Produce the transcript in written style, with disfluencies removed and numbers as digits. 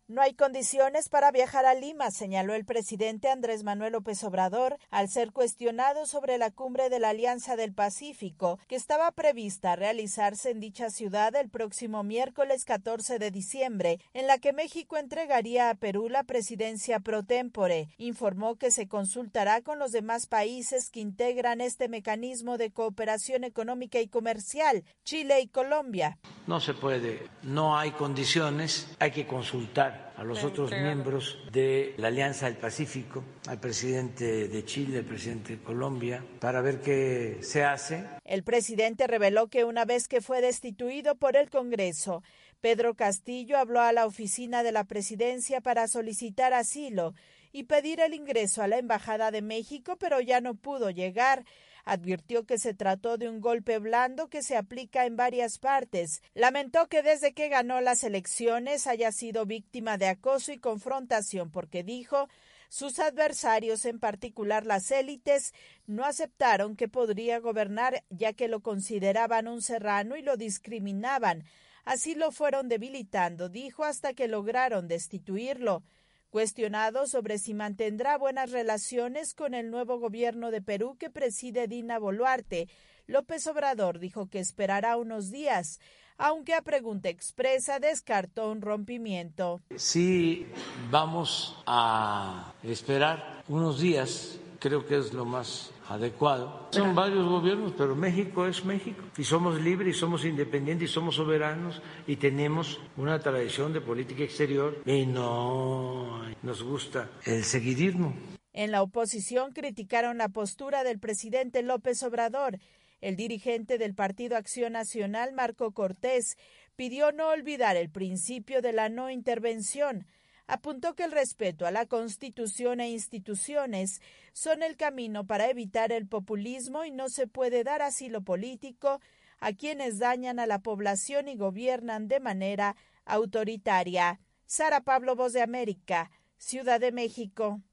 No hay condiciones para viajar a Lima, señaló el presidente Andrés Manuel López Obrador al ser cuestionado sobre la cumbre de la Alianza del Pacífico, que estaba prevista realizarse en dicha ciudad el próximo miércoles 14 de diciembre, en la que México entregaría a Perú la presidencia pro tempore. Informó que se consultará con los demás países que integran este mecanismo de cooperación económica y comercial, Chile y Colombia. No se puede, no hay condiciones, hay que consultar a los otros miembros de la Alianza del Pacífico, al presidente de Chile, al presidente de Colombia, para ver qué se hace. El presidente reveló que una vez que fue destituido por el Congreso, Pedro Castillo habló a la oficina de la presidencia para solicitar asilo y pedir el ingreso a la Embajada de México, pero ya no pudo llegar. Advirtió que se trató de un golpe blando que se aplica en varias partes. Lamentó que desde que ganó las elecciones haya sido víctima de acoso y confrontación porque dijo sus adversarios, en particular las élites, no aceptaron que podría gobernar ya que lo consideraban un serrano y lo discriminaban. Así lo fueron debilitando, dijo, hasta que lograron destituirlo. Cuestionado sobre si mantendrá buenas relaciones con el nuevo gobierno de Perú que preside Dina Boluarte, López Obrador dijo que esperará unos días, aunque a pregunta expresa descartó un rompimiento. Sí, vamos a esperar unos días, creo que es lo más adecuado. Son varios gobiernos, pero México es México y somos libres y somos independientes y somos soberanos y tenemos una tradición de política exterior y no nos gusta el seguidismo. En la oposición criticaron la postura del presidente López Obrador. El dirigente del Partido Acción Nacional, Marco Cortés, pidió no olvidar el principio de la no intervención. Apuntó que el respeto a la Constitución e instituciones son el camino para evitar el populismo y no se puede dar asilo político a quienes dañan a la población y gobiernan de manera autoritaria. Sara Pablo, Voz de América, Ciudad de México.